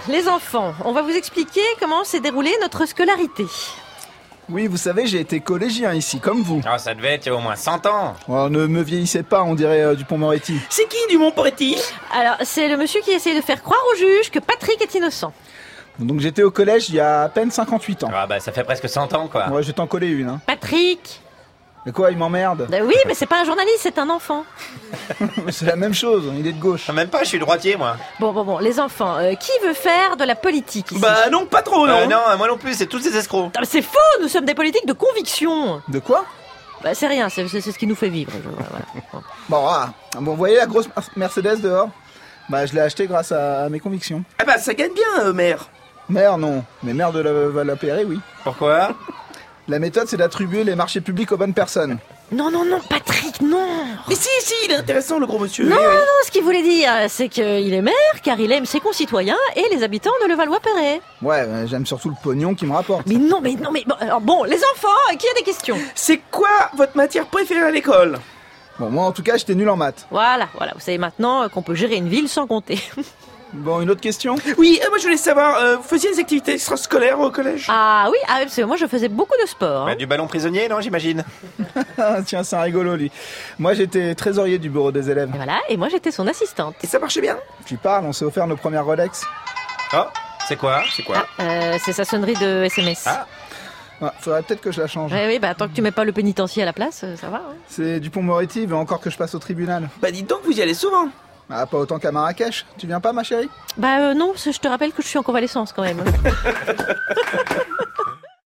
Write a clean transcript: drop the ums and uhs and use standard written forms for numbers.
les enfants, on va vous expliquer comment s'est déroulée notre scolarité. Oui, vous savez, j'ai été collégien ici, comme vous. Oh, ça devait être il y a au moins 100 ans. Oh, ne me vieillissez pas, on dirait Dupond-Moretti. C'est qui Dumont-Moretti? Alors, c'est le monsieur qui essaye de faire croire au juge que Patrick est innocent. Donc j'étais au collège il y a à peine 58 ans. Ah bah ça fait presque 100 ans quoi. Ouais, je vais t'en coller une. Hein. Patrick. Mais quoi, il m'emmerde? Oui, mais c'est pas un journaliste, c'est un enfant. C'est la même chose, il est de gauche. Ah, même pas, je suis droitier moi. Bon, les enfants, qui veut faire de la politique ici? Bah non, pas trop, non. Non, moi non plus, c'est tous des escrocs. Ah, c'est faux, nous sommes des politiques de conviction. De quoi? Bah c'est rien, c'est ce qui nous fait vivre. Voilà. Bon, vous voyez la grosse Mercedes dehors? Bah je l'ai achetée grâce à mes convictions. Ah bah ça gagne bien, maire. Maire, non. Mais maire de la PRE, oui. Pourquoi? La méthode, c'est d'attribuer les marchés publics aux bonnes personnes. Non, Patrick, non. Mais si, il est intéressant, le gros monsieur. Non, ce qu'il voulait dire, c'est qu'il est maire car il aime ses concitoyens et les habitants de Levallois-Perret. Ouais, j'aime surtout le pognon qui me rapporte. Mais non, bon, les enfants, qui a des questions? C'est quoi votre matière préférée à l'école? Bon, moi en tout cas, j'étais nul en maths. Voilà, vous savez maintenant qu'on peut gérer une ville sans compter. Bon, une autre question? Oui, moi je voulais savoir, vous faisiez des activités extrascolaires au collège? Ah oui, parce que moi je faisais beaucoup de sport. Bah, du ballon prisonnier, non, j'imagine. Tiens, c'est un rigolo, lui. Moi, j'étais trésorier du bureau des élèves. Et voilà, et moi j'étais son assistante. Et ça marchait bien? Tu parles, on s'est offert nos premières Rolex. Oh, c'est quoi? C'est sa sonnerie de SMS. Ah. Faudrait peut-être que je la change. Oui, tant que tu mets pas le pénitencier à la place, ça va. Hein. C'est Dupond-Moretti, il veut encore que je passe au tribunal. Bah dites donc, vous y allez souvent. Ah, pas autant qu'à Marrakech. Tu viens pas, ma chérie? Non, je te rappelle que je suis en convalescence quand même.